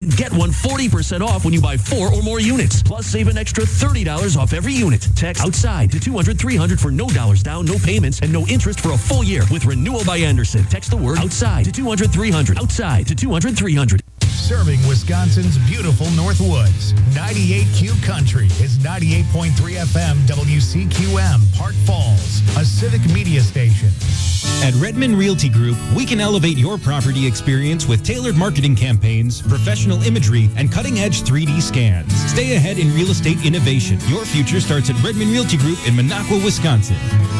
Get one 40% off when you buy 4 or more units. Plus, save an extra $30 off every unit. Text OUTSIDE to 200-300 for no dollars down, no payments, and no interest for a full year with Renewal by Anderson. Text the word OUTSIDE to 200-300. OUTSIDE to 200-300. Serving Wisconsin's beautiful Northwoods. 98Q Country is 98.3 FM WCQM, Park Falls, a civic media station. At Redmond Realty Group, we can elevate your property experience with tailored marketing campaigns, professional imagery, and cutting-edge 3D scans. Stay ahead in real estate innovation. Your future starts at Redmond Realty Group in Minocqua, Wisconsin.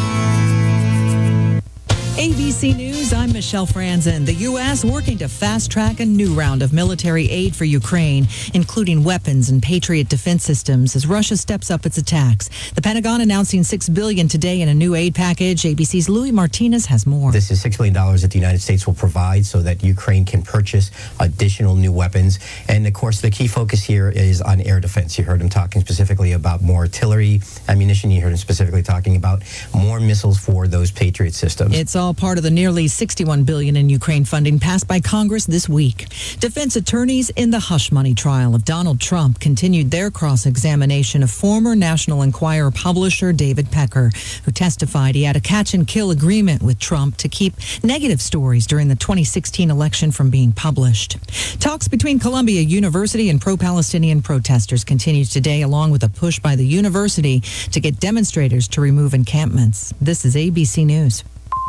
ABC News, I'm Michelle Franzen. The U.S. working to fast-track a new round of military aid for Ukraine, including weapons and Patriot defense systems, as Russia steps up its attacks. The Pentagon announcing $6 billion today in a new aid package. ABC's Louis Martinez has more. This is $6 billion that the United States will provide so that Ukraine can purchase additional new weapons. And, of course, the key focus here is on air defense. You heard him talking specifically about more artillery ammunition. You heard him specifically talking about more missiles for those Patriot systems. It's all part of the nearly $61 billion in Ukraine funding passed by Congress this week. Defense attorneys in the hush money trial of Donald Trump continued their cross-examination of former National Enquirer publisher David Pecker, who testified he had a catch-and-kill agreement with Trump to keep negative stories during the 2016 election from being published. Talks between Columbia University and pro-Palestinian protesters continues today, along with a push by the university to get demonstrators to remove encampments. This is ABC News.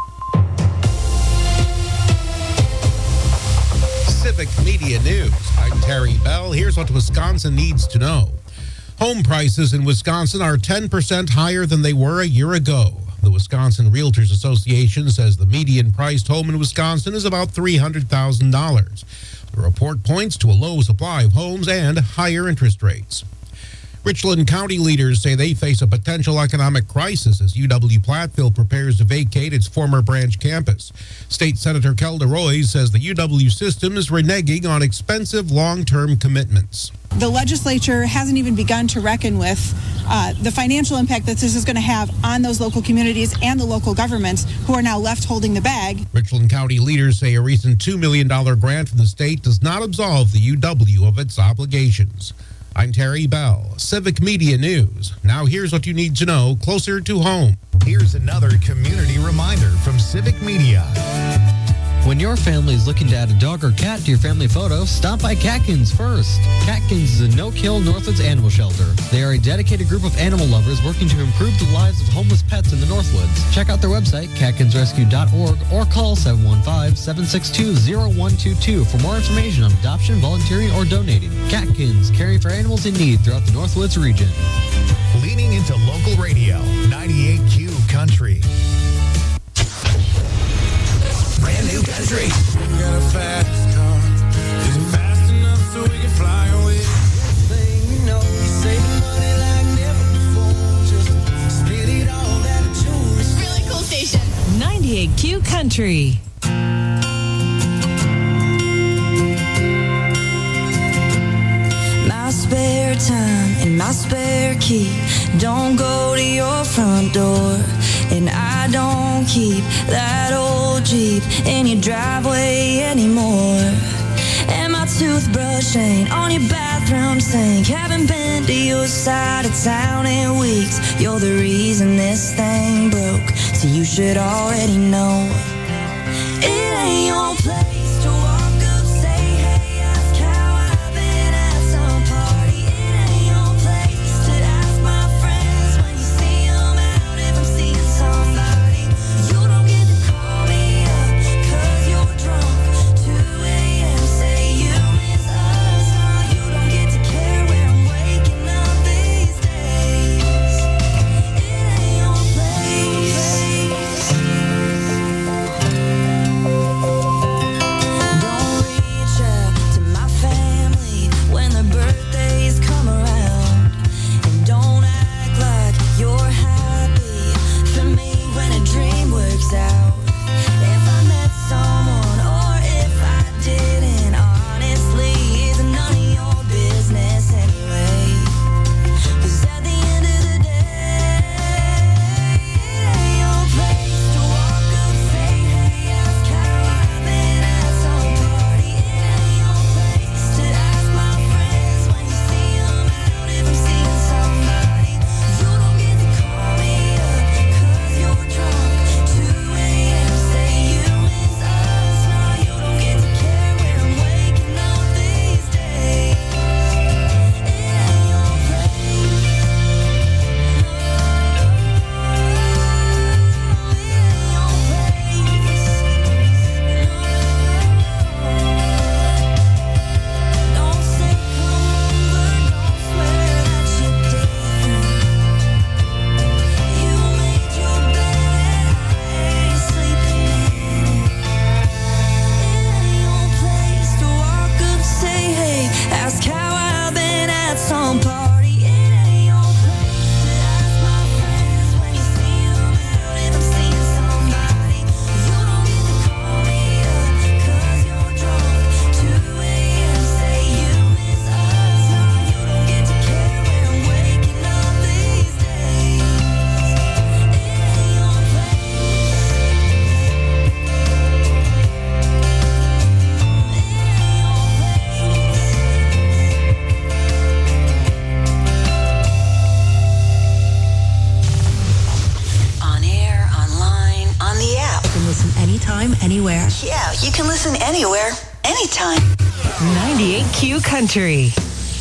Civic Media News. I'm Terry Bell. Here's what Wisconsin needs to know. Home prices in Wisconsin are 10% higher than they were a year ago. The Wisconsin Realtors Association says the median priced home in Wisconsin is about $300,000. The report points to a low supply of homes and higher interest rates. Richland County leaders say they face a potential economic crisis as UW-Platteville prepares to vacate its former branch campus. State Senator Kelda Roys says the UW system is reneging on expensive long-term commitments. The legislature hasn't even begun to reckon with the financial impact that this is going to have on those local communities and the local governments who are now left holding the bag. Richland County leaders say a recent $2 million grant from the state does not absolve the UW of its obligations. I'm Terry Bell, Civic Media News. Now here's what you need to know closer to home. Here's another community reminder from Civic Media. When your family is looking to add a dog or cat to your family photo, stop by Catkins first. Catkins is a no-kill Northwoods animal shelter. They are a dedicated group of animal lovers working to improve the lives of homeless pets in the Northwoods. Check out their website, catkinsrescue.org, or call 715-762-0122 for more information on adoption, volunteering, or donating. Catkins, caring for animals in need throughout the Northwoods region. Leaning into local radio, 98Q Country. Brand new country. Got a fast car. Is it fast enough so we can fly away? Thing you know, you're saving money like never before. Just spit it all out of jewelry. Really cool station. 98Q Country. My spare time and my spare key don't go to your front door. And I don't keep that old Jeep in your driveway anymore. And my toothbrush ain't on your bathroom sink. Haven't been to your side of town in weeks. You're the reason this thing broke, so you should already know. It ain't your place to walk up, say, hey, ask how I've been at some party. It ain't your place to ask my friends when you see them out if I'm seeing somebody. You don't get to call me up 'cause you're drunk. 2 a.m. say you miss us. No, you don't get to care where I'm waking up these days. It ain't your place. You can listen anywhere, anytime. 98Q Country.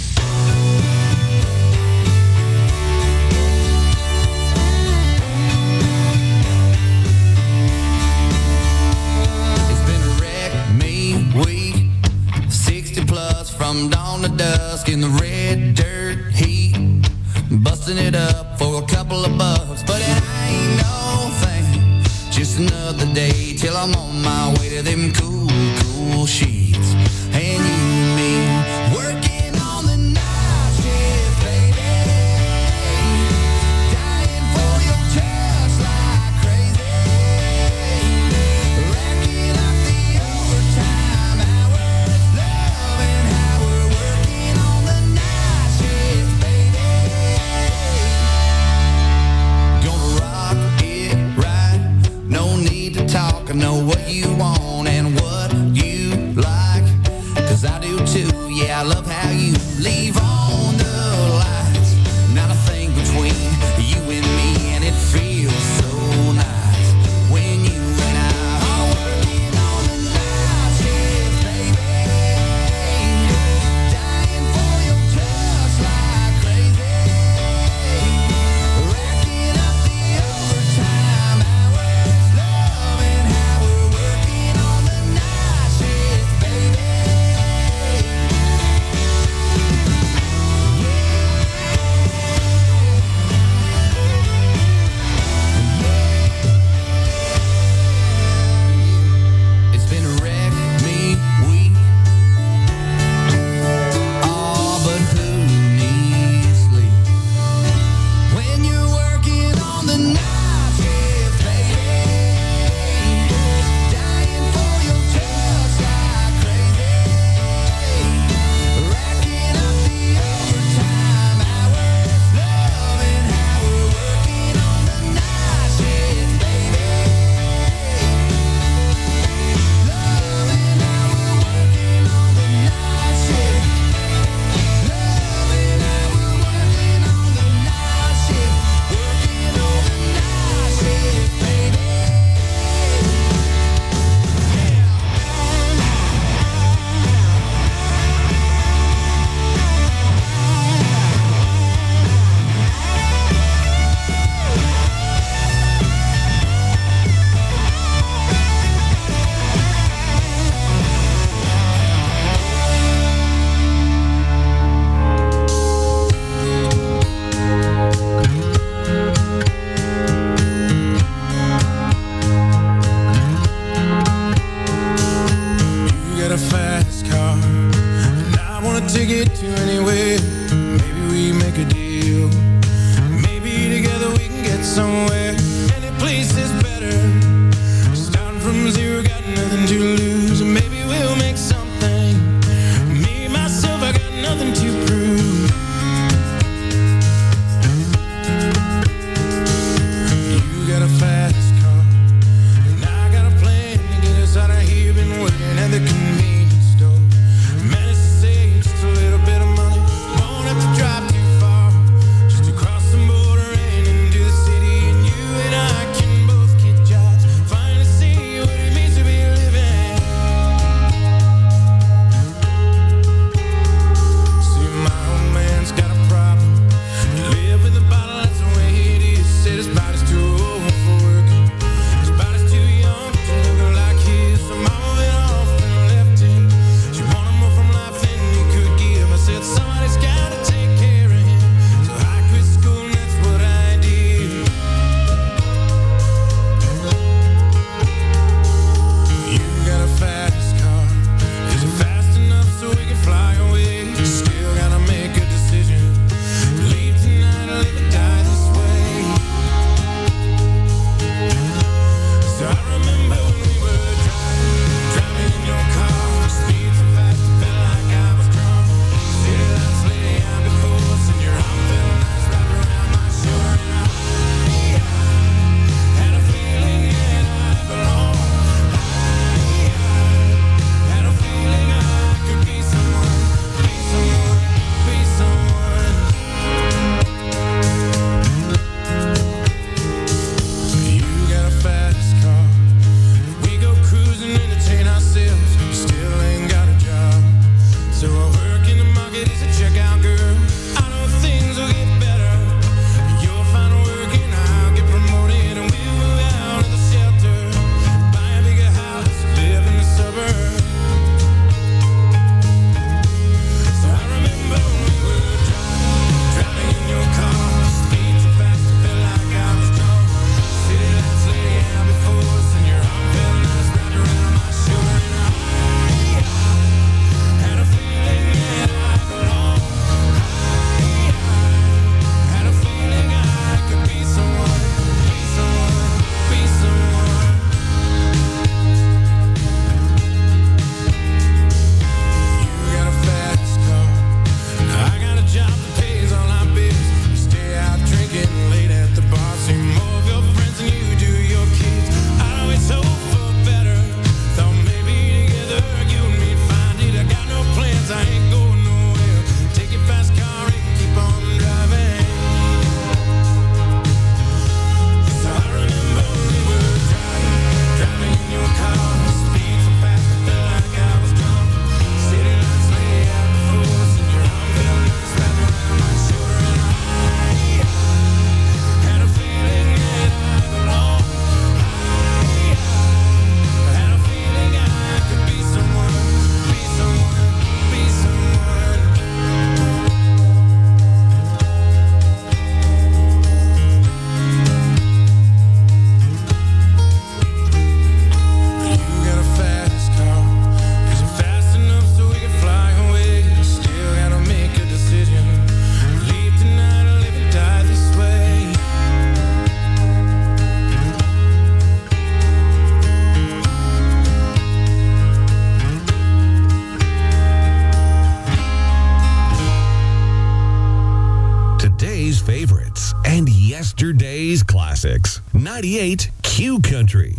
From dawn to dusk in the red dirt heat, busting it up for a couple of bucks, but it ain't no thing. Just another day till I'm on my way to them cool, cool sheets. And you and me working on the night shift, baby, dying for your touch like crazy, racking up the overtime hours, loving how we're working on the night shift, baby. Gonna rock it right, no need to talk, I know what you want and what you like, 'cause I do too, yeah, I love how you leave on the lights, not a thing between you and me, and it feels so nice when you and I are working on the night shift, baby, dying for your touch like crazy, racking up the overtime hours, loving how we're working on the night shift, baby. It's been a wreck me week. Oh, but who needs sleep when you're working on the night shift, baby, dying for your touch like crazy, racking up the overtime hours, loving how we're working on the night shift, baby, loving how we're working on the night shift, loving how we're working on the night shift, working on the night shift, baby. You got a fast car, and I want a ticket to anywhere. Maybe we make a deal. Maybe together we can get somewhere. Any place is better. Starting from zero, got nothing to lose. Maybe we'll make something. Me, myself, I got nothing to prove. You got a fast car, and I got a plan to get us out of here. Been waiting at the convenience store. Managed to save just a little bit of money. Won't have to drive too far, just to cross the border and into the city. And you and I can both get jobs, finally see what it means to be living. See, favorites and yesterday's classics. 98 Q Country.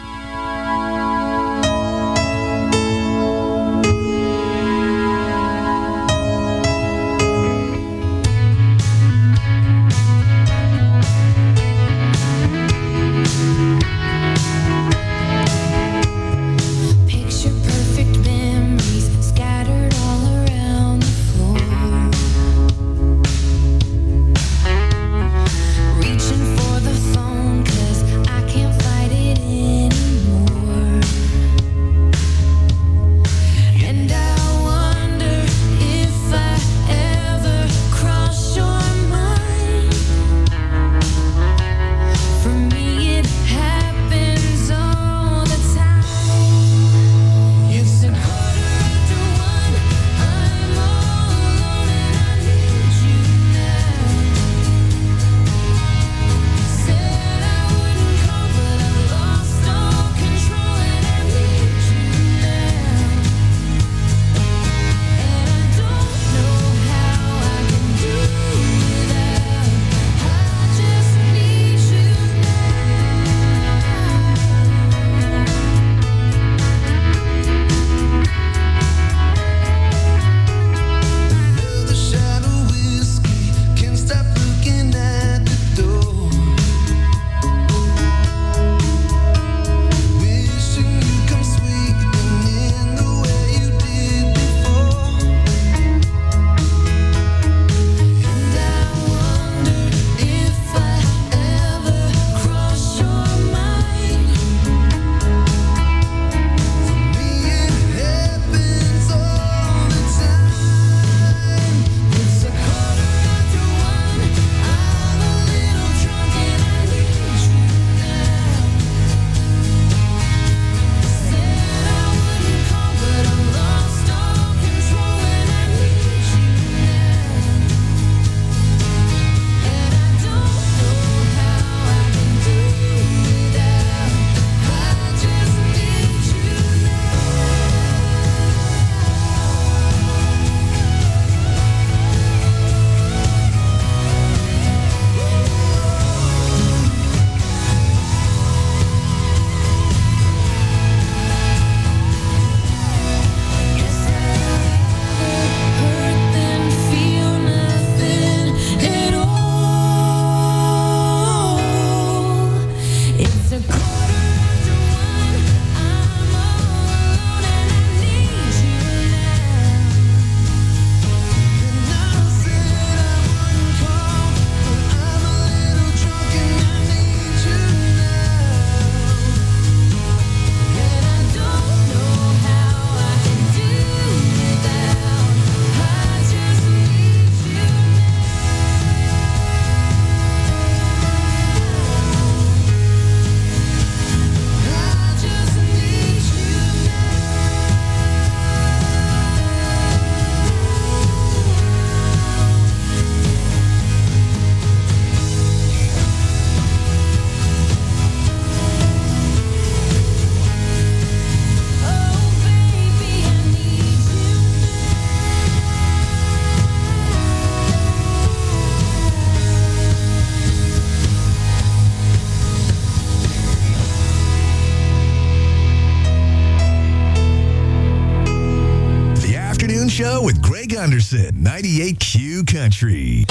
Show with Greg Anderson, 98 Q Country.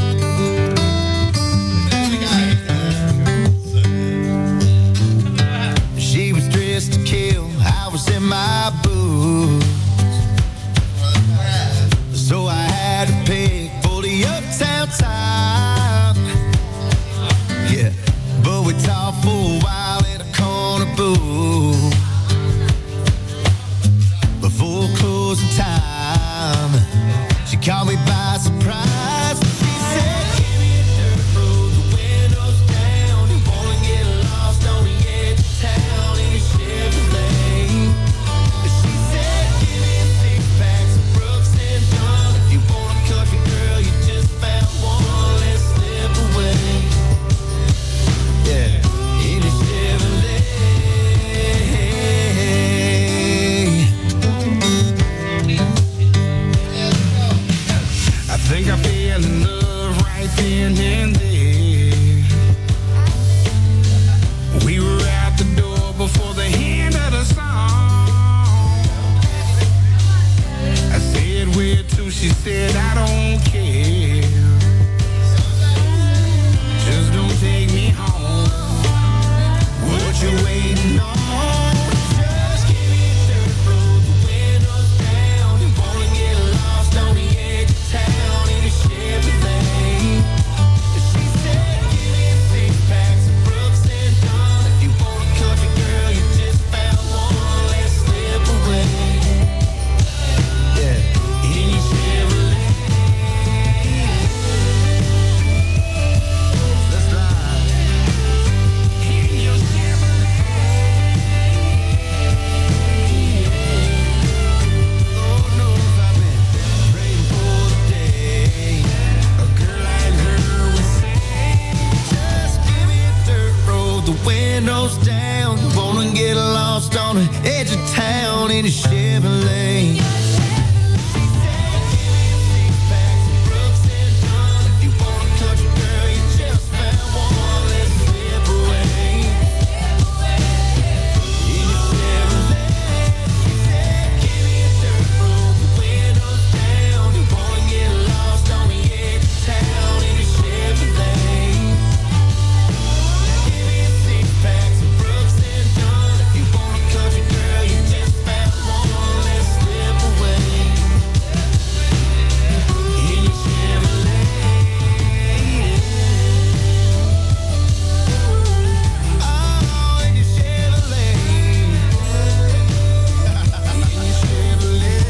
She was dressed to kill, I was in my boots. So I had to pick for the uptown time. Yeah, but we talked for a while at a corner booth. Before closing time, she caught me by surprise. She said, give me a dirt road, the windows down. You wanna get lost on the edge of town in a Chevrolet. She said, give me a six-pack, some Brooks and Dunn. If you want a country girl, you just found one. Let's slip away. Yeah, in a Chevrolet. I think I fell in love right then. said, I don't care. Just don't take me home. What you waiting on? Just give me a dirt road, the windows down. You wanna get lost on the edge of town in a Chevrolet. She said, give me a six-pack, some Brooks and Dunn. If you want a country girl, you just found one. Let's slip away. Yeah, in your Chevrolet. Let's ride. In your Lord knows I've been praying for the day a girl like her would say, just give me a dirt road, the windows down. You wanna get lost on the edge of town in a Chevrolet. If you want a country girl, you just found one. Let's slip away. In your Chevrolet. She said, give me a dirt road, the windows down. You wanna get lost on the edge of town in a Chevrolet. Give me a six-pack, some Brooks and Dunn. If you want a country girl, you just found one. Let's slip away. In your Chevrolet. Oh, in your Chevrolet. In your Chevrolet.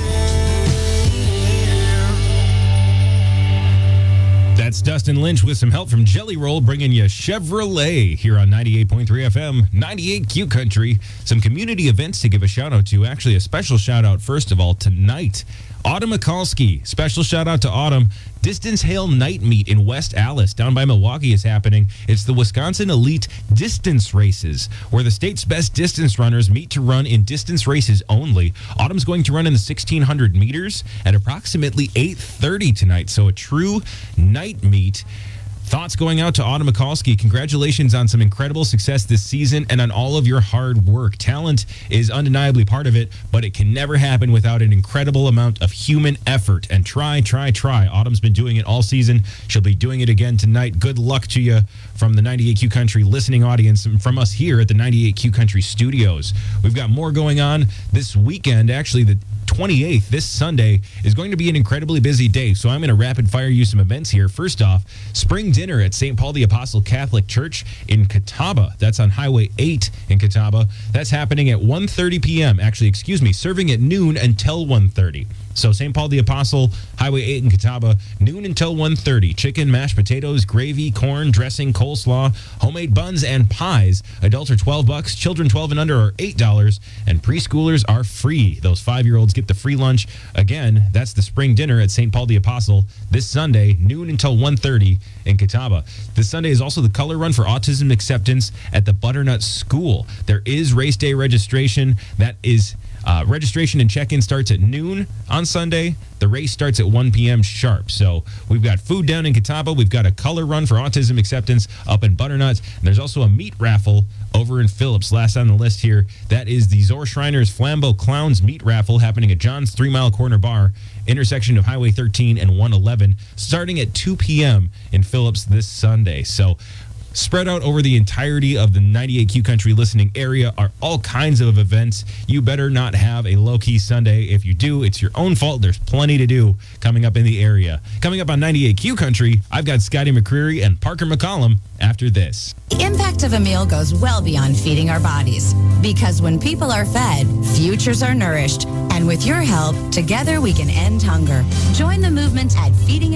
That's Dustin Lynch with some help from Jelly Roll, bringing you Chevrolet here on 98.3 FM, 98 Q Country. Some community events to give a shout out to. Actually, a special shout out, first of all, tonight. Autumn Mikulski, special shout out to Autumn. Distance Hail Night Meet in West Allis down by Milwaukee is happening. It's the Wisconsin Elite Distance Races, where the state's best distance runners meet to run in distance races only. Autumn's going to run in the 1,600 meters at approximately 8:30 tonight, so a true night meet. Thoughts going out to Autumn Mikulski. Congratulations on some incredible success this season and on all of your hard work. Talent is undeniably part of it, but it can never happen without an incredible amount of human effort. And try. Autumn's been doing it all season. She'll be doing it again tonight. Good luck to you from the 98Q Country listening audience and from us here at the 98Q Country studios. We've got more going on this weekend. Actually, the 28th, this Sunday, is going to be an incredibly busy day, so I'm going to rapid fire you some events here. First off, spring dinner at St. Paul the Apostle Catholic Church in Catawba. That's on Highway 8 in Catawba. That's happening at 1:30 p.m. Actually, serving at noon until 1:30. So St. Paul the Apostle, Highway 8 in Catawba, noon until 1:30. Chicken, mashed potatoes, gravy, corn, dressing, coleslaw, homemade buns, and pies. Adults are $12. Children 12 and under are $8. And preschoolers are free. Those 5-year-olds get the free lunch. Again, that's the spring dinner at St. Paul the Apostle this Sunday, noon until 1:30 in Catawba. This Sunday is also the color run for autism acceptance at the Butternut School. There is race day registration. That is registration and check-in starts at noon on Sunday. The race starts at 1 p.m. sharp. So we've got food down in Catawba. We've got a color run for autism acceptance up in Butternut. And there's also a meat raffle over in Phillips. Last on the list here, that is the Zor Shriners Flambeau Clowns meat raffle happening at John's 3 Mile Corner Bar, intersection of Highway 13 and 111, starting at 2 p.m. in Phillips this Sunday. So spread out over the entirety of the 98Q Country listening area are all kinds of events. You better not have a low-key Sunday. If you do, it's your own fault. There's plenty to do coming up in the area. Coming up on 98Q Country, I've got Scotty McCreery and Parker McCollum after this. The impact of a meal goes well beyond feeding our bodies. Because when people are fed, futures are nourished. And with your help, together we can end hunger. Join the movement at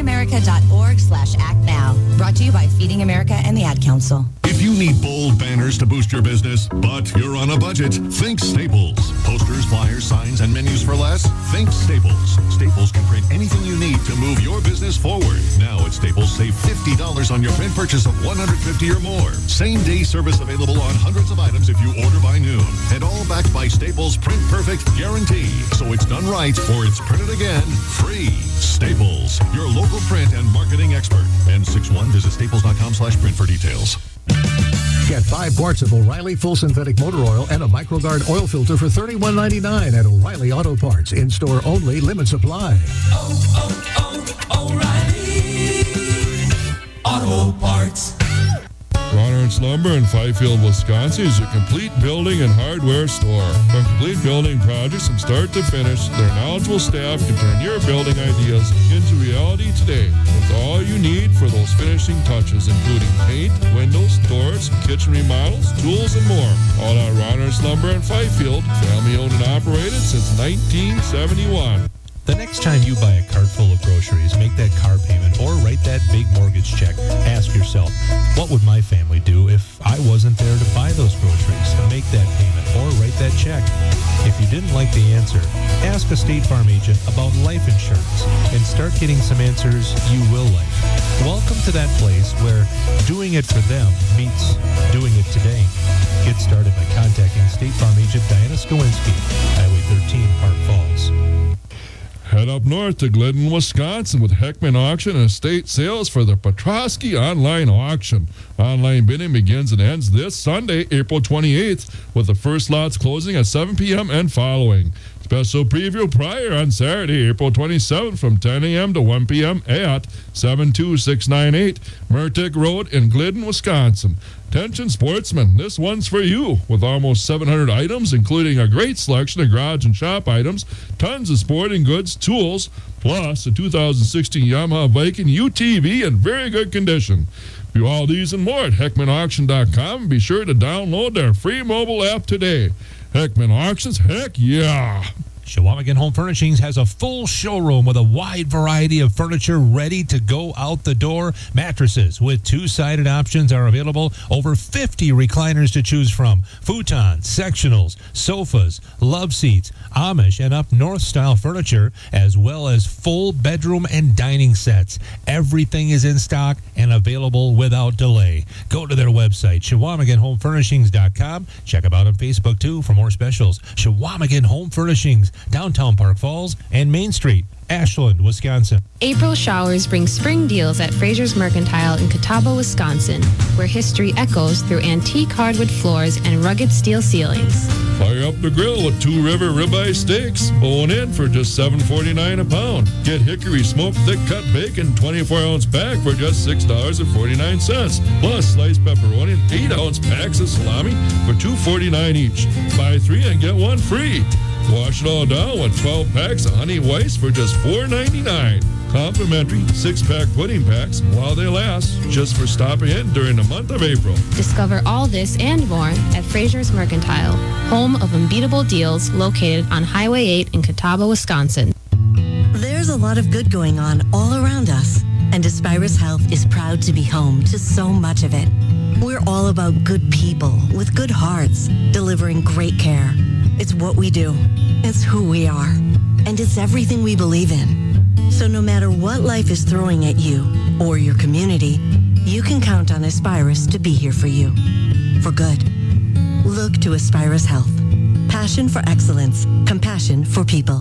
feedingamerica.org/actnow. Brought to you by Feeding America and the Ad Council. If you need bold banners to boost your business, but you're on a budget, think Staples. Posters, flyers, signs, and menus for less? Think Staples. Staples can print anything you need to move your business forward. Now at Staples, save $50 on your print purchase of $150 or more. Same-day service available on hundreds of items if you order by noon. And all backed by Staples' Print Perfect guarantee. So it's done right or it's printed again free. Staples, your local print and marketing expert. N61, visit staples.com/print for details. Get 5 quarts of O'Reilly Full Synthetic Motor Oil and a MicroGuard oil filter for $31.99 at O'Reilly Auto Parts. In-store only, limit supply. Oh, oh, Barnes Lumber in Fifield, Wisconsin is a complete building and hardware store. From complete building projects from start to finish, their knowledgeable staff can turn your building ideas into reality today with all you need for those finishing touches, including paint, windows, doors, kitchen remodels, tools, and more. All at Barnes Lumber in Fifield, family owned and operated since 1971. The next time you buy a cart full of groceries, make that car payment, or write that big mortgage check, ask yourself, what would my family do if I wasn't there to buy those groceries, make that payment, or write that check? If you didn't like the answer, ask a State Farm agent about life insurance and start getting some answers you will like. Welcome to that place where doing it for them meets doing it today. Get started by contacting State Farm agent Diana Skowinski, Highway 13, Park Falls. Head up north to Glidden, Wisconsin with Heckman Auction and Estate Sales for the Petrosky Online Auction. Online bidding begins and ends this Sunday, April 28th, with the first lots closing at 7 p.m. and following. Special preview prior on Saturday, April 27th from 10 a.m. to 1 p.m. at 72698 Murtick Road in Glidden, Wisconsin. Attention sportsmen, this one's for you. With almost 700 items, including a great selection of garage and shop items, tons of sporting goods, tools, plus a 2016 Yamaha Viking UTV in very good condition. View all these and more at HeckmanAuction.com and be sure to download their free mobile app today. Heckman Auctions, heck yeah! Chequamegon Home Furnishings has a full showroom with a wide variety of furniture ready to go out the door. Mattresses with two-sided options are available. Over 50 recliners to choose from. Futons, sectionals, sofas, love seats, Amish and up north style furniture, as well as full bedroom and dining sets. Everything is in stock and available without delay. Go to their website, ChequamegonHomeFurnishings.com. Check them out on Facebook, too, for more specials. Chequamegon Home Furnishings, downtown Park Falls and Main Street, Ashland, Wisconsin. April showers bring spring deals at Fraser's Mercantile in Catawba, Wisconsin, where history echoes through antique hardwood floors and rugged steel ceilings. Fire up the grill with Two River ribeye steaks, bone in for just $7.49 a pound. Get hickory smoked thick cut bacon 24-ounce pack for just $6.49. Plus sliced pepperoni and 8-ounce packs of salami for $2.49 each. Buy 3 and get 1 free. Wash it all down with 12 packs of Honey Weiss for just $4.99. Complimentary 6-pack pudding packs while they last, just for stopping in during the month of April. Discover all this and more at Fraser's Mercantile, home of unbeatable deals located on Highway 8 in Catawba, Wisconsin. There's a lot of good going on all around us, and Aspirus Health is proud to be home to so much of it. We're all about good people with good hearts, delivering great care. It's what we do. It's who we are. And it's everything we believe in. So no matter what life is throwing at you or your community, you can count on Aspirus to be here for you. For good. Look to Aspirus Health. Passion for excellence. Compassion for people.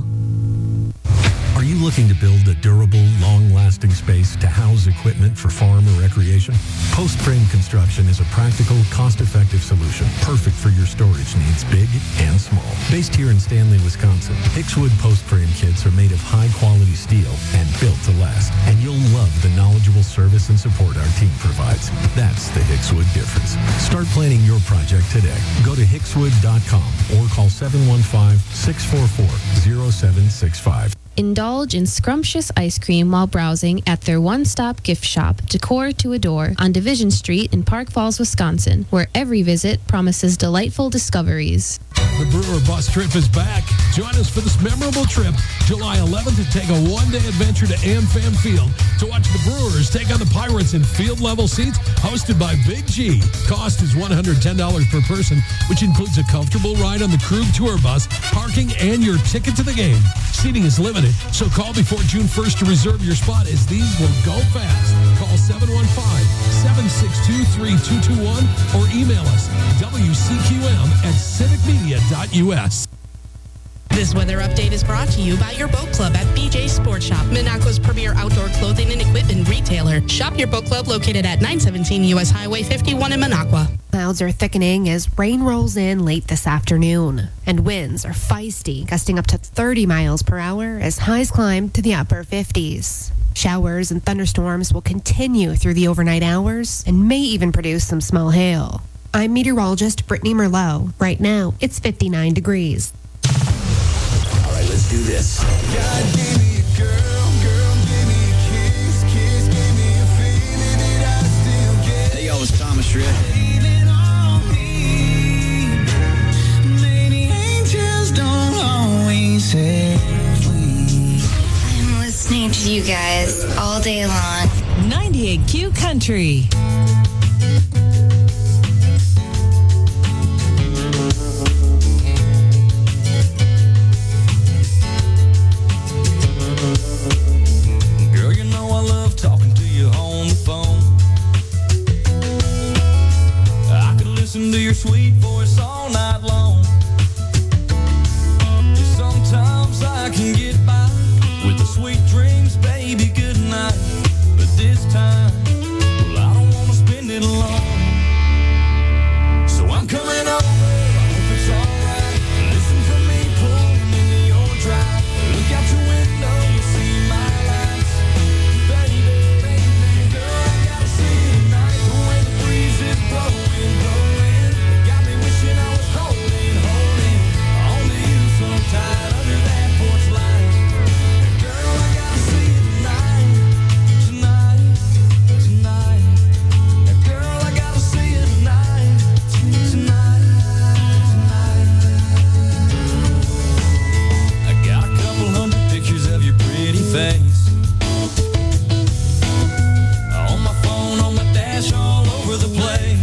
Are you looking to build a durable, long-lasting space to house equipment for farm or recreation? Post Frame Construction is a practical, cost-effective solution perfect for your storage needs, big and small. Based here in Stanley, Wisconsin, Hickswood Post Frame kits are made of high-quality steel and built to last. And you'll love the knowledgeable service and support our team provides. That's the Hickswood difference. Start planning your project today. Go to hickswood.com or call 715-644-0765. Indulge in scrumptious ice cream while browsing at their one-stop gift shop, Decor to Adore, on Division Street in Park Falls, Wisconsin, where every visit promises delightful discoveries. The Brewer Bus Trip is back. Join us for this memorable trip, July 11th, to take a one-day adventure to AmFam Field to watch the Brewers take on the Pirates in field-level seats hosted by Big G. Cost is $110 per person, which includes a comfortable ride on the Krug Tour Bus, parking, and your ticket to the game. Seating is limited, so call before June 1st to reserve your spot, as these will go fast. Call 715-762-3221 or email us wcqm@civicmedia.us. This weather update is brought to you by your boat club at BJ Sport Shop, Minocqua's premier outdoor clothing and equipment retailer. Shop your boat club located at 917 U.S. Highway 51 in Minocqua. Clouds are thickening as rain rolls in late this afternoon, and winds are feisty, gusting up to 30 miles per hour as highs climb to the upper 50s. Showers and thunderstorms will continue through the overnight hours and may even produce some small hail. I'm meteorologist Brittany Merlot. Right now, it's 59 degrees. All right, let's do this. God gave me a girl, girl gave me a kiss, kiss gave me a feeling that I still get. Hey, yo, it's Thomas Shred. Leaning on me. Maybe angels don't always help me. I'm listening to you guys all day long. 98Q Country. Girl, you know I love talking to you on the phone. I could listen to your sweet voice all night long. Sometimes I can get by with the sweet dreams, baby, good night. But this time, well, I don't want to spend it alone. So I'm coming over, I hope it's alright. Listen for me pulling into your drive. Look out your window, you see my lights. Baby, baby, girl, I gotta see you tonight. The way the breeze is blowing, blowing. Got me wishing I was holding, holding on to you so tight under that porch light. Girl, I gotta see you tonight, tonight, tonight. Girl, I gotta see you tonight, tonight, tonight. I got a couple hundred pictures of your pretty face on my phone, on my dash, all over the place.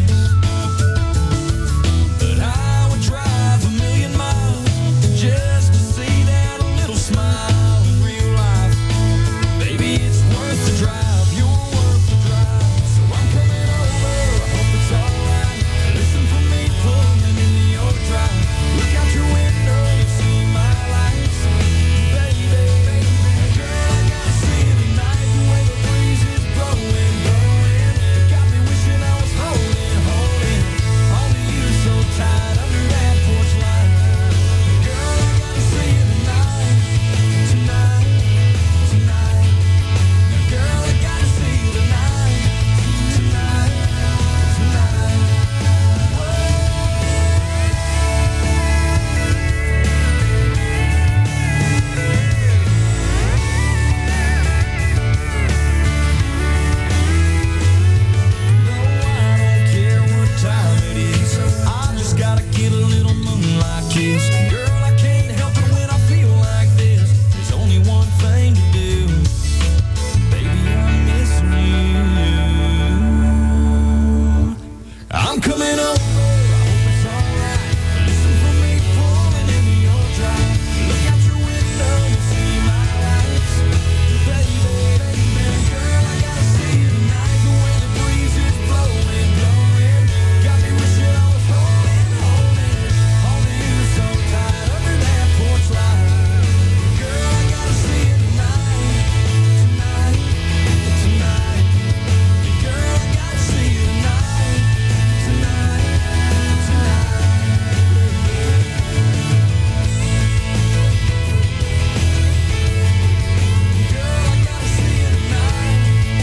But I would drive 1,000,000 miles just to see that little smile in real life. Baby, it's worth the drive, you're worth the drive. So I'm coming over, I hope it's alright. Listen for me pulling into your drive. Look out your window, you see my lights. Baby, baby, girl, I gotta see you tonight. The way the breeze is blowing, blowing. Got me wishing I was holding, holding on to you so tight under that porch light. Girl, I gotta see you tonight, tonight, tonight. Girl, I gotta see you tonight, tonight, tonight. Care what time it is, I just gotta get a little moonlight kiss. Girl, I can't help it when I feel like this. There's only one thing to do, baby, I'm missing you. I'm coming over, I hope it's alright. Listen for me pulling into your drive. Look out your window, you see my lights. Baby, baby, girl, I gotta see you tonight. The way the breeze is blowing, blowing. Got me wishing I was holding, holding on to you so tight under that porch light. Girl, I gotta see you tonight, tonight, tonight. Girl, I gotta see you tonight, tonight, tonight. Girl, I gotta see you tonight,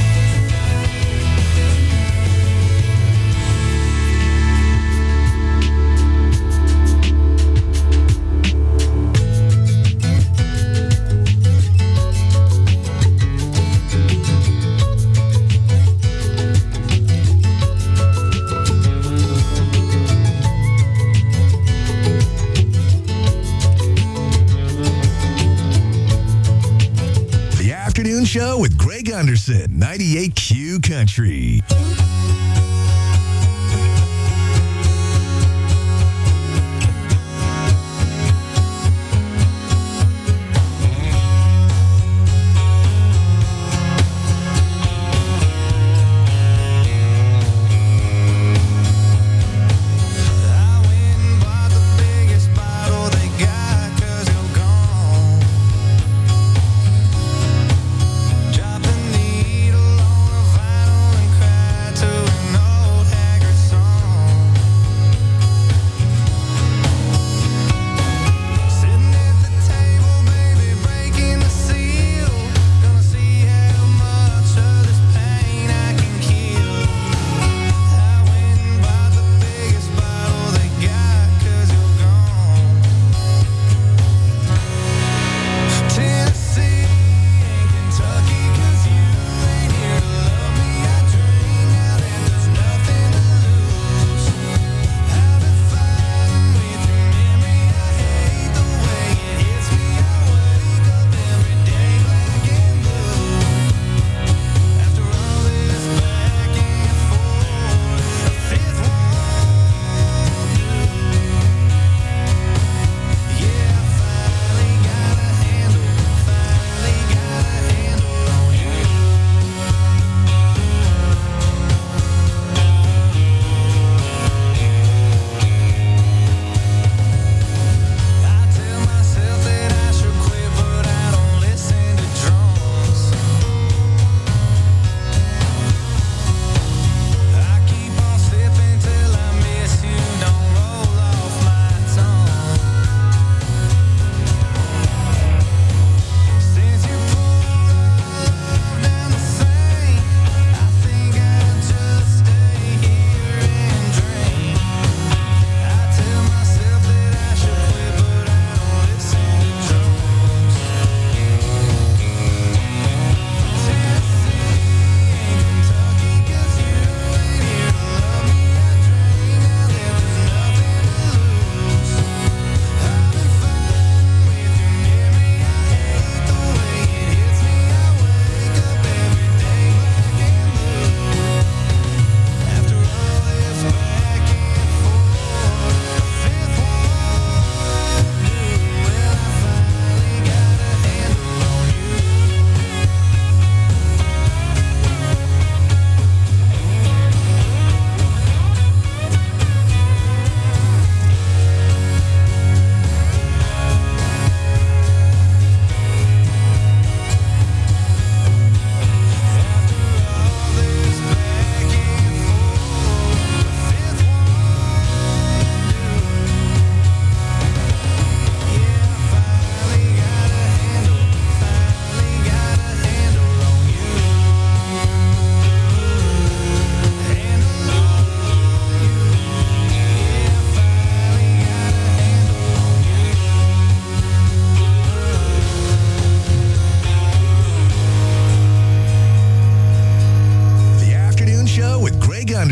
The Afternoon Show with Greg Anderson, 98Q Country. to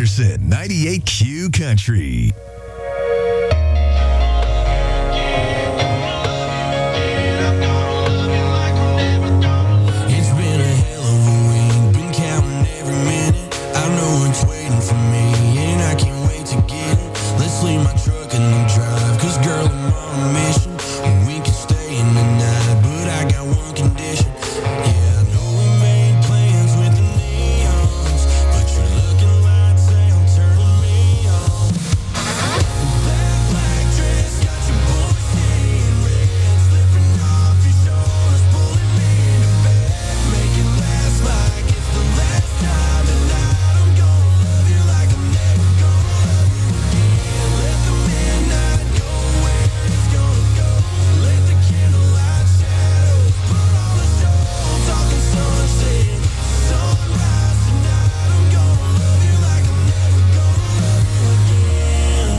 Anderson, 98Q Country. It's been a hell of a week, been counting every minute. I know it's waiting for me, and I can't wait to get it. Let's leave my truck in the drive, cause girl, I'm on a mission. We can stay in the night, but I got one condition. Yeah, I know we made plans with the neons, but you're looking lights out, turning me on. That black dress got your boy saying red, slipping off your shoulders, pulling me to bed. Make it last like it's the last time, and I'm gonna love you like I'm never gonna love you again. Let the midnight go where it's gonna go. Let the candlelight shadows put on the show. Talking sunset, sunrise tonight. I'm gonna love you like I'm never gonna love you again.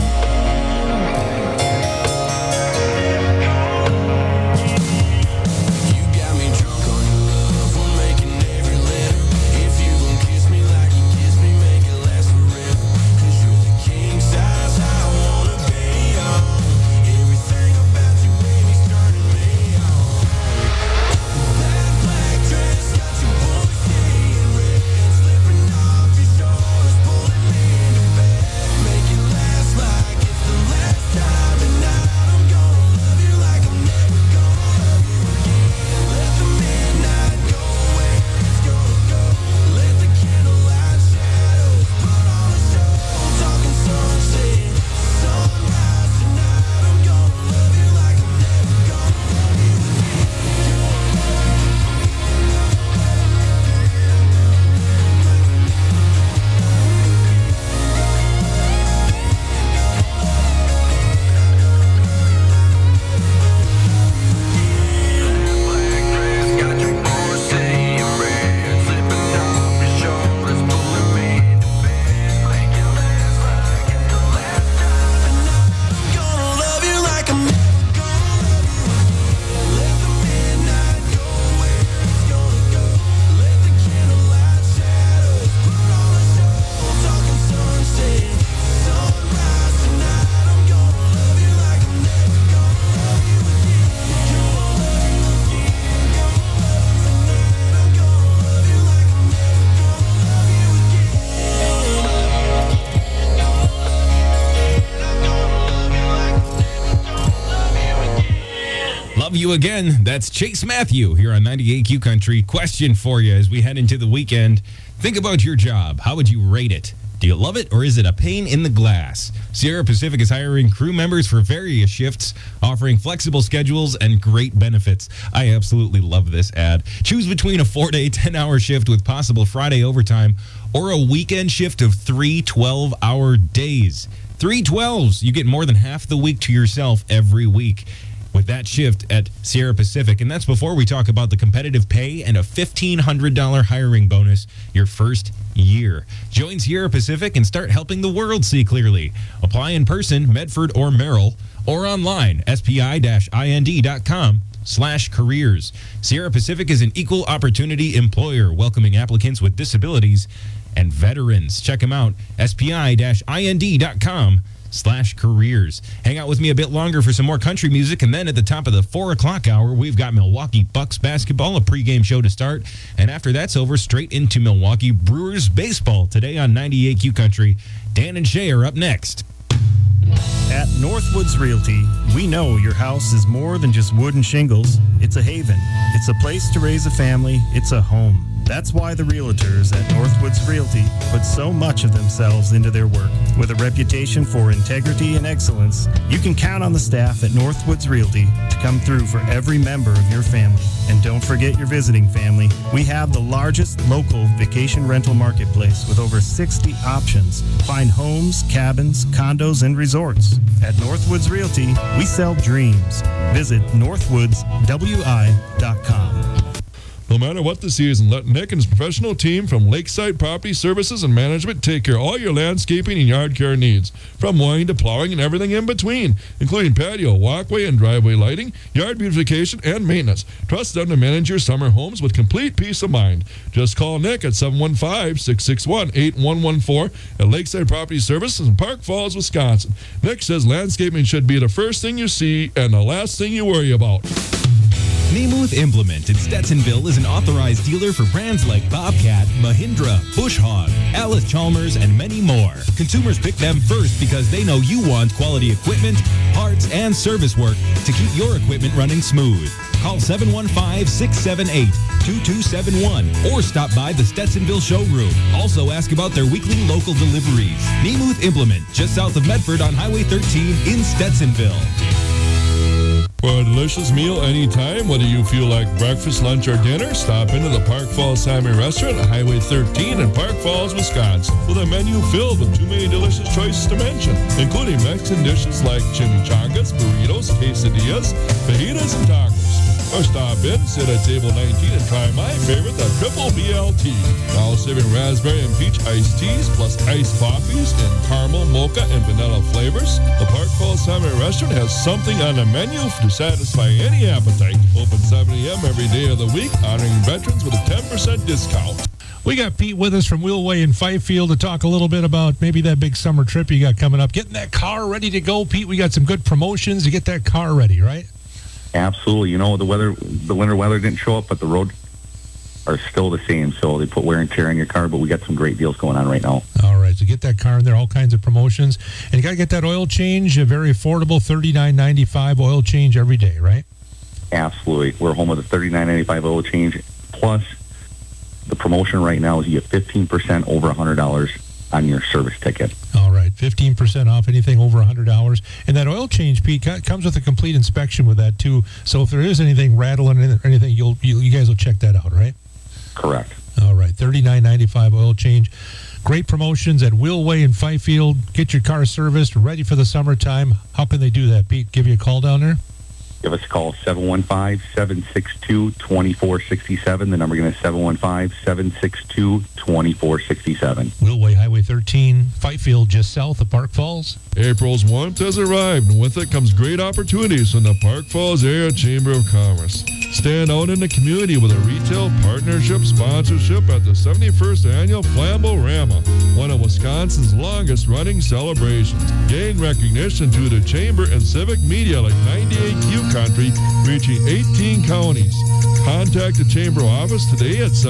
You got me drunk on your love, we're making every letter. If you gon' kiss me like you kiss me, make it last forever. Cause you're the king size I wanna be on. Everything about you, baby's turning me on. That black dress got your boy saying red, slipping off your shoulders, pulling me to bed. Make it last like it's the last time, and I'm gonna love you like I'm never gonna love you again. Let the midnight go where it's gonna go. Let the candlelight shadows put on the show. Talking sunset, sunrise tonight. I'm gonna love you like I'm never gonna love you again. Black dress got your boy saying red, slipping off your shoulders, pulling me to bed. Make it last like it's the last time, and I'm gonna love you like I'm never gonna love you again. Let the midnight go where it's gonna go. Let the candlelight shadows put on the show. Talking sunset, sunrise tonight. I'm gonna love you like I'm never gonna love you again. Gonna love you again, gonna love you tonight. I'm gonna love you like I'm never gonna love you again. Love You Again. That's Chase Matthew here on 98Q Country. Question for you as we head into the weekend. Think about your job. How would you rate it? Do you love it or is it a pain in the glass? Sierra Pacific is hiring crew members for various shifts, offering flexible schedules and great benefits. I absolutely love this ad. Choose between a 4-day, 10-hour shift with possible Friday overtime or a weekend shift of 3 12-hour days. 3 12s. You get more than half the week to yourself every week with that shift at Sierra Pacific. And that's before we talk about the competitive pay and a $1,500 hiring bonus your first year. Join Sierra Pacific and start helping the world see clearly. Apply in person, Medford or Merrill, or online, spi-ind.com/careers. Sierra Pacific is an equal opportunity employer welcoming applicants with disabilities and veterans. Check them out, spi-ind.com/careers. Hang out with me a bit longer for some more country music, and then at the top of the 4 o'clock hour, we've got Milwaukee Bucks basketball, a pregame show to start, and after that's over, straight into Milwaukee Brewers baseball today on 98Q Country. Dan and Shay are up next. At Northwoods Realty, we know your house is more than just wood and shingles. It's a haven. It's a place to raise a family. It's a home. That's why the realtors at Northwoods Realty put so much of themselves into their work. With a reputation for integrity and excellence, you can count on the staff at Northwoods Realty to come through for every member of your family. And don't forget your visiting family. We have the largest local vacation rental marketplace with over 60 options. Find homes, cabins, condos, and resorts. At Northwoods Realty, we sell dreams. Visit northwoodswi.com. No matter what the season, let Nick and his professional team from Lakeside Property Services and Management take care of all your landscaping and yard care needs, from mowing to plowing and everything in between, including patio, walkway, and driveway lighting, yard beautification, and maintenance. Trust them to manage your summer homes with complete peace of mind. Just call Nick at 715-661-8114 at Lakeside Property Services in Park Falls, Wisconsin. Nick says landscaping should be the first thing you see and the last thing you worry about. Nemuth Implement in Stetsonville is an authorized dealer for brands like Bobcat, Mahindra, Bush Hog, Alice Chalmers, and many more. Consumers pick them first because they know you want quality equipment, parts, and service work to keep your equipment running smooth. Call 715-678-2271 or stop by the Stetsonville showroom. Also ask about their weekly local deliveries. Nemuth Implement, just south of Medford on Highway 13 in Stetsonville. For a delicious meal anytime, whether you feel like breakfast, lunch, or dinner, stop into the Park Falls Salmon Restaurant at Highway 13 in Park Falls, Wisconsin, with a menu filled with too many delicious choices to mention, including Mexican dishes like chimichangas, burritos, quesadillas, fajitas, and tacos. Or stop in, sit at table 19, and try my favorite, the Triple BLT. Now serving raspberry and peach iced teas, plus iced coffees in caramel, mocha, and vanilla flavors. The Park Falls Salmon Restaurant has something on the menu to satisfy any appetite. Open 7 a.m. every day of the week, honoring veterans with a 10% discount. We got Pete with us from Wheelway in Fifield to talk a little bit about maybe that big summer trip you got coming up. Getting that car ready to go, Pete. We got some good promotions to get that car ready, right? Absolutely. You know, the winter weather didn't show up, but the roads are still the same. So they put wear and tear on your car, but we got some great deals going on right now. All right. So get that car in there, all kinds of promotions. And you got to get that oil change, a very affordable $39.95 oil change every day, right? Absolutely. We're home with a $39.95 oil change. Plus, the promotion right now is you get 15% over $100 on your service ticket. All right, 15% off anything over $100. And that oil change, Pete, comes with a complete inspection with that, too. So if there is anything rattling or anything, you guys will check that out, right? Correct. All right, $39.95 oil change. Great promotions at Wheelway in Fifield. Get your car serviced, ready for the summertime. How can they do that, Pete? Give you a call down there? Give us a call, 715-762-2467. The number again is 715-762-2467. Wheelway, Highway 13, Fifield, just south of Park Falls. April's warmth has arrived, and with it comes great opportunities from the Park Falls Area Chamber of Commerce. Stand out in the community with a retail partnership sponsorship at the 71st Annual Flambo-Rama, one of Wisconsin's longest-running celebrations. Gain recognition to the Chamber and civic media like 98Q Country, reaching 18 counties. Contact the Chamber office today at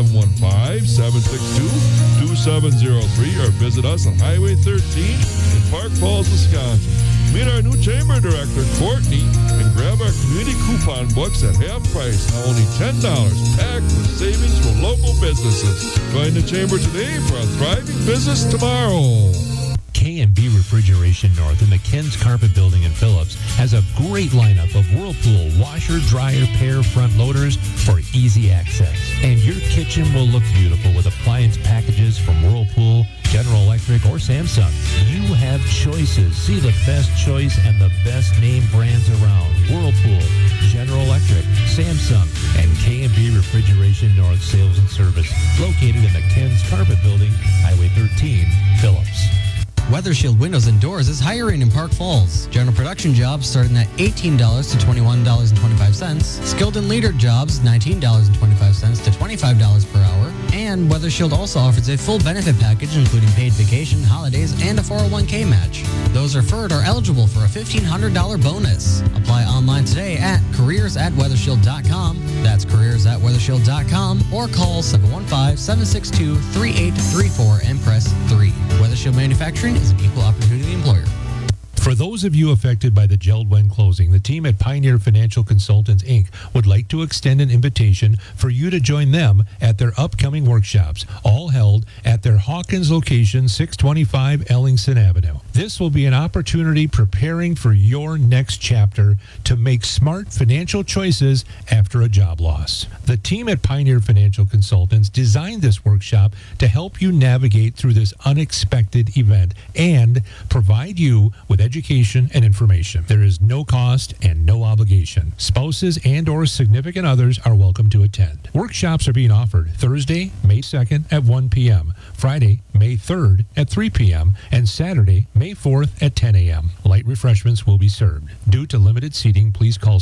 715-762-2703 or visit us on Highway 13 in Park Falls, Wisconsin. Meet our new Chamber Director, Courtney, and grab our community coupon books at half price, now only $10, packed with savings for local businesses. Join the Chamber today for a thriving business tomorrow. K&B Refrigeration North in the Ken's Carpet Building in Phillips has a great lineup of Whirlpool washer, dryer, pair front loaders for easy access. And your kitchen will look beautiful with appliance packages from Whirlpool, General Electric, or Samsung. You have choices. See the best choice and the best name brands around. Whirlpool, General Electric, Samsung, and K&B Refrigeration North Sales and Service, located in the Ken's Carpet Building, Highway 13, Phillips. WeatherShield Windows and Doors is hiring in Park Falls. General production jobs starting at $18 to $21.25. Skilled and leader jobs, $19.25 to $25 per hour. And WeatherShield also offers a full benefit package including paid vacation, holidays, and a 401k match. Those referred are eligible for a $1,500 bonus. Apply online today at careers@weathershield.com. That's careers@weathershield.com or call 715-762-3834 and press 3. WeatherShield Manufacturing is an equal opportunity employer. For those of you affected by the Geldwen closing, the team at Pioneer Financial Consultants, Inc. would like to extend an invitation for you to join them at their upcoming workshops, all held at their Hawkins location, 625 Ellingson Avenue. This will be an opportunity preparing for your next chapter to make smart financial choices after a job loss. The team at Pioneer Financial Consultants designed this workshop to help you navigate through this unexpected event and provide you with education and information. There is no cost and no obligation. Spouses and or significant others are welcome to attend. Workshops are being offered Thursday, May 2nd at 1 p.m., Friday, May 3rd at 3 p.m., and Saturday, May 4th at 10 a.m. Light refreshments will be served. Due to limited seating, please call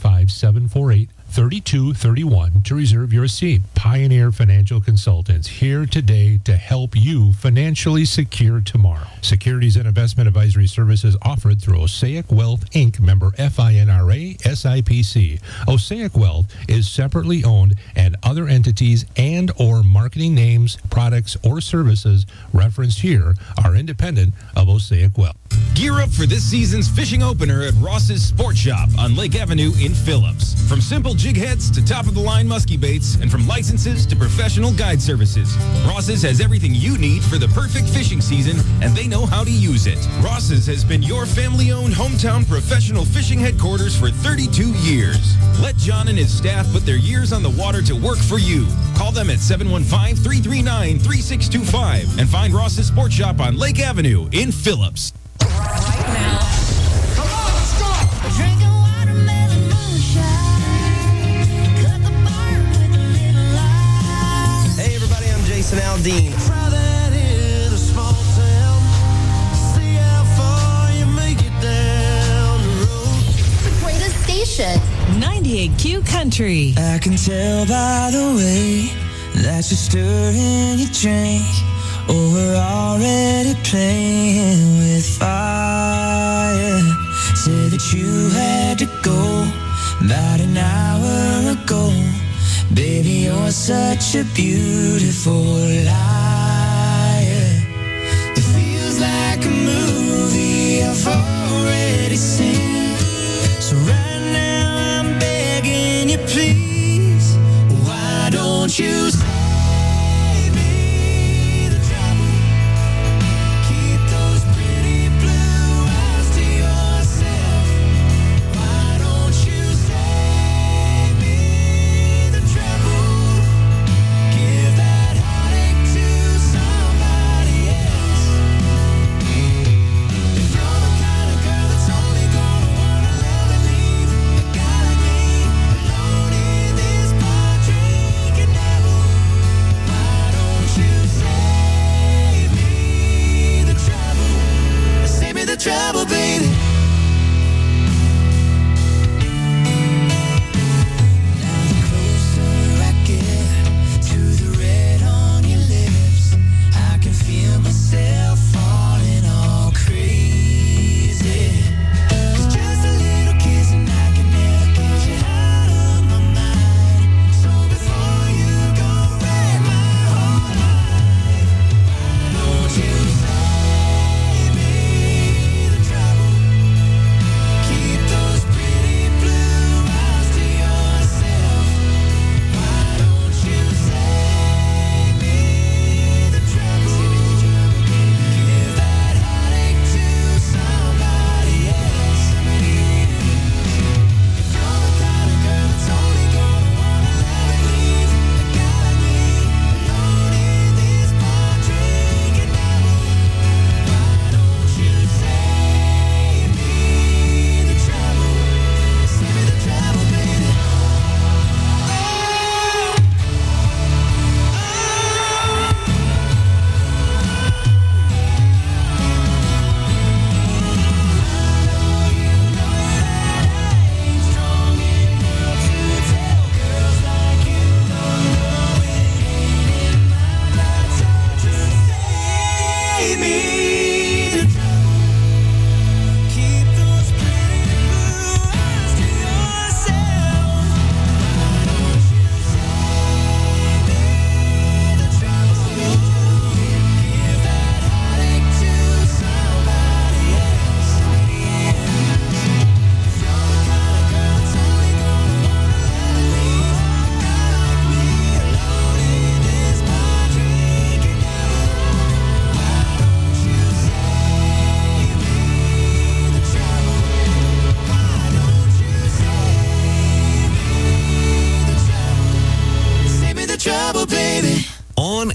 715-748-3231 to reserve your seat. Pioneer Financial Consultants, here today to help you financially secure tomorrow. Securities and investment advisory services offered through Osaic Wealth, Inc., member FINRA, SIPC. Osaic Wealth is separately owned, and other entities and or marketing names, products, or services referenced here are independent of Osaic Wealth. Gear up for this season's fishing opener at Ross's Sport Shop on Lake Avenue in Phillips. From simple jig heads to top-of-the-line musky baits, and from licenses to professional guide services, Ross's has everything you need for the perfect fishing season, and they know how to use it. Ross's has been your family-owned hometown professional fishing headquarters for 32 years. Let John and his staff put their years on the water to work for you. Call them at 715-339-3625 and find Ross's Sport Shop on Lake Avenue in Phillips. Hey everybody, I'm Jason Aldean. The greatest station. 98Q Country. I can tell by the way that you're stirring your drink. Oh, we're already playing with fire. Said that you had to go about an hour ago. Baby, you're such a beautiful liar. It feels like a movie I've already seen. So right now I'm begging you, please, why don't you say gonna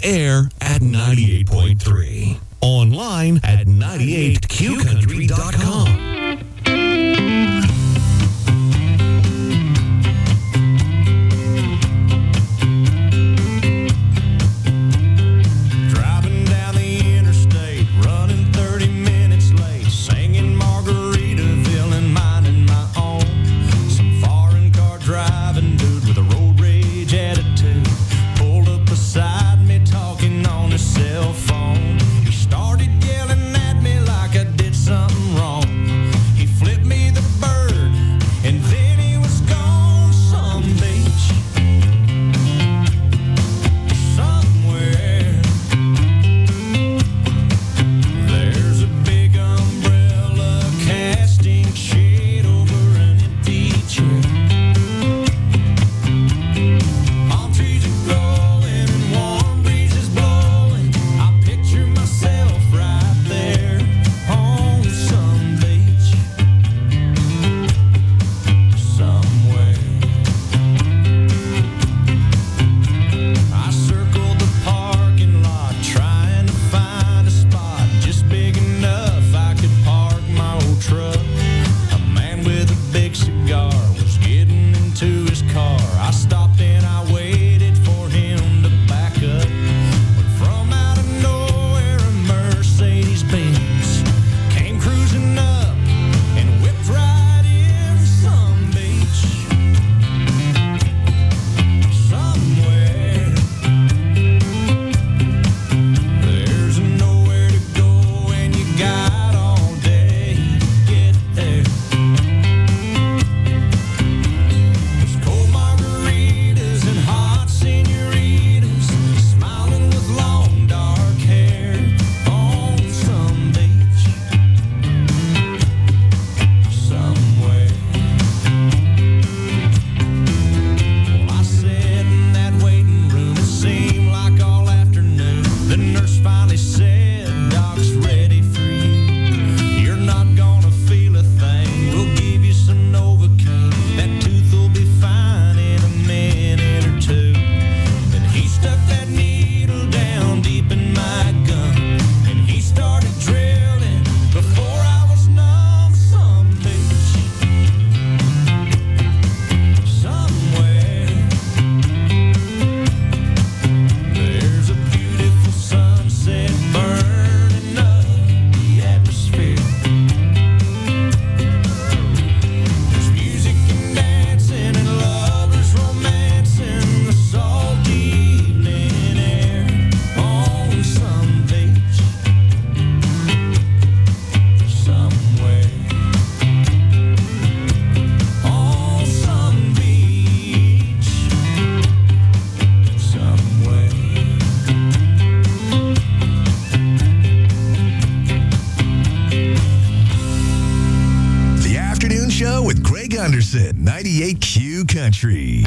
air at 98.3. Online at 98qcountry.com. Driving down the interstate, running 30 minutes late, singing Margaritaville and minding my own. Some foreign car driving dude with a road rage attitude pulled up beside me talking on his cell phone. He started yelling at me like I did something wrong. He flipped me the bird and then he was gone some beach somewhere. There's a big umbrella casting shade over an empty chair. Palm trees are growing and warm breezes blowing. I picture myself right there on some beach somewhere. I circled the parking lot trying to find a spot just big enough I could park my old truck. A man with a big cigar was getting into his car. I stopped and I waited for him to back up. But from out of nowhere a Mercedes Benz came cruising up and whipped right in some beach somewhere. There's nowhere to go and you got all day to get there. There's cold margaritas and hot senoritas smiling with long dark hair on some beach somewhere. Well, I sat in that waiting room, it seemed like all afternoon. The nurse finally said, "Doc's ready for you. You're not gonna feel a thing. We'll give you some Novocaine. That tooth will be fine in a minute or two." Then he stuck that needle down deep in my gum, and he started drilling before I was numb. Some beach somewhere. There's a beautiful sunset burning up the atmosphere. There's music and dancing and lovers romancing the salty evening air on some beach somewhere. On some beach somewhere. The Afternoon Show with Greg Anderson, 98Q Country.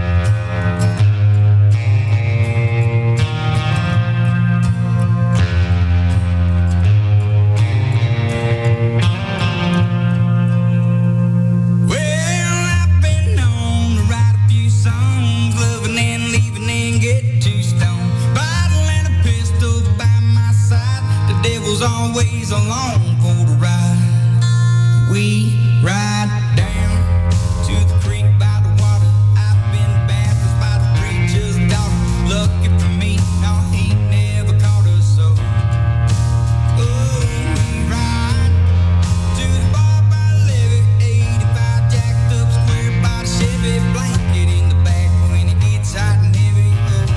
Well, I've been known to write a few songs, loving and leaving and get too stoned. Bottle and a pistol by my side, the devil's always along for the ride. We ride down to the creek by the water. I've been baptized by the preacher's daughter. Lucky for me, no, he never caught us so. Oh, we ride to the bar by Levy, 85 jacked up square body Chevy, blanket in the back when it gets hot and heavy.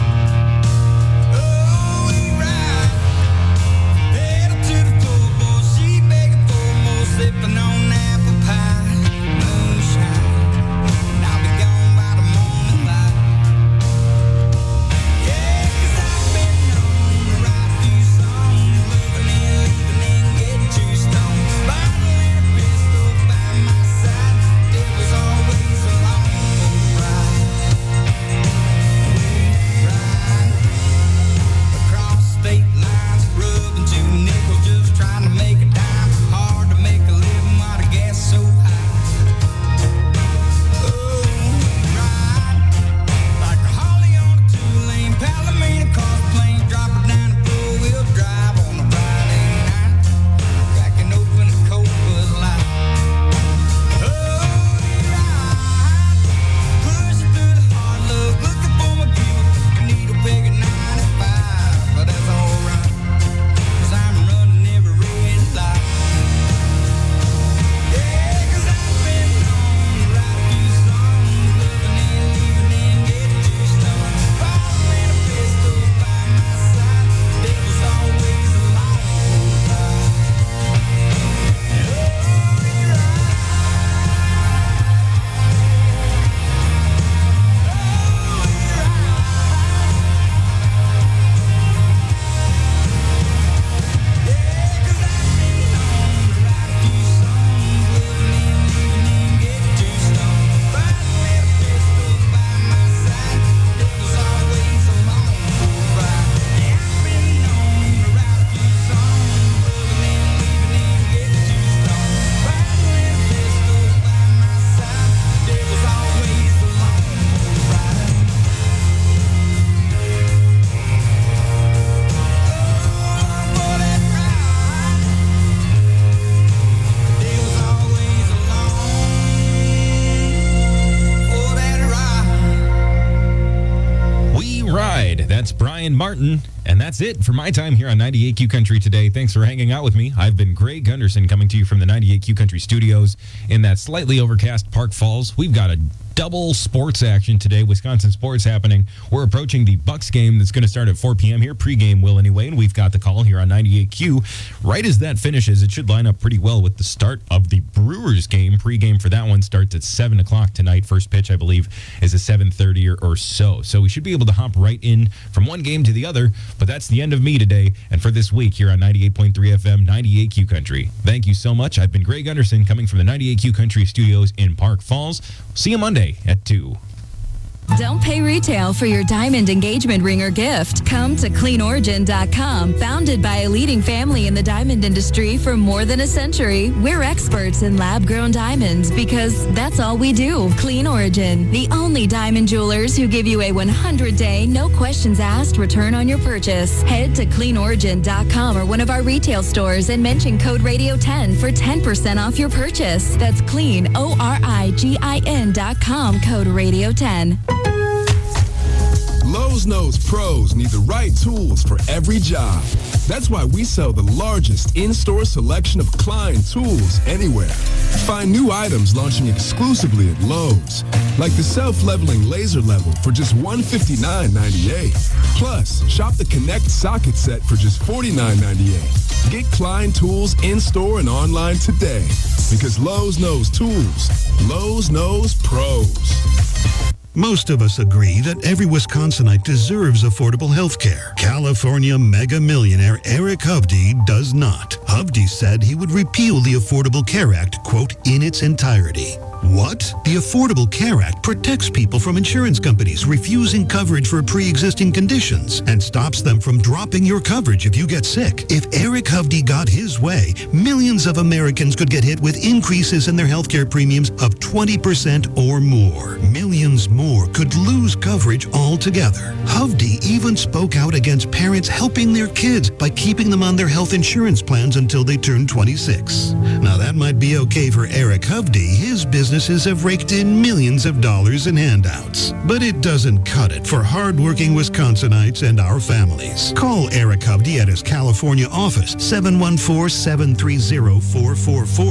Oh, we ride pedal to the floor, boy, she begging for more, sipping on apple pie. Ryan Martin. And that's it for my time here on 98Q Country today. Thanks for hanging out with me. I've been Greg Gunderson coming to you from the 98Q Country studios in that slightly overcast Park Falls. We've got a double sports action today, Wisconsin sports happening. We're approaching the Bucks game that's going to start at 4 p.m. here. Pre-game will anyway, and we've got the call here on 98Q. Right as that finishes, it should line up pretty well with the start of the Brewers game. Pre-game for that one starts at 7 o'clock tonight. First pitch, I believe, is at 7:30 or so. So we should be able to hop right in from one game to the other. But that's the end of me today and for this week here on 98.3 FM, 98Q Country. Thank you so much. I've been Greg Gunderson coming from the 98Q Country studios in Park Falls. See you Monday at 2. Don't pay retail for your diamond engagement ring or gift. Come to CleanOrigin.com. Founded by a leading family in the diamond industry for more than a century, we're experts in lab-grown diamonds because that's all we do. Clean Origin, the only diamond jewelers who give you a 100-day, no questions asked return on your purchase. Head to CleanOrigin.com or one of our retail stores and mention code Radio10 for 10% off your purchase. That's CleanOrigin.com, code Radio10. Lowe's knows pros need the right tools for every job. That's why we sell the largest in-store selection of Klein tools anywhere. Find new items launching exclusively at Lowe's, like the self-leveling laser level for just $159.98. Plus, shop the Connect socket set for just $49.98. Get Klein tools in-store and online today, because Lowe's knows tools. Lowe's knows pros. Most of us agree that every Wisconsinite deserves affordable health care. California mega millionaire Eric Hovde does not. Hovde said he would repeal the Affordable Care Act, quote, in its entirety. What? The Affordable Care Act protects people from insurance companies refusing coverage for pre-existing conditions and stops them from dropping your coverage if you get sick. If Eric Hovde got his way, millions of Americans could get hit with increases in their healthcare premiums of 20% or more. Millions more could lose coverage altogether. Hovde even spoke out against parents helping their kids by keeping them on their health insurance plans until they turn 26. Now that might be okay for Eric Hovde. His businesses have raked in millions of dollars in handouts. But it doesn't cut it for hardworking Wisconsinites and our families. Call Eric Hovde at his California office, 714-730-4444.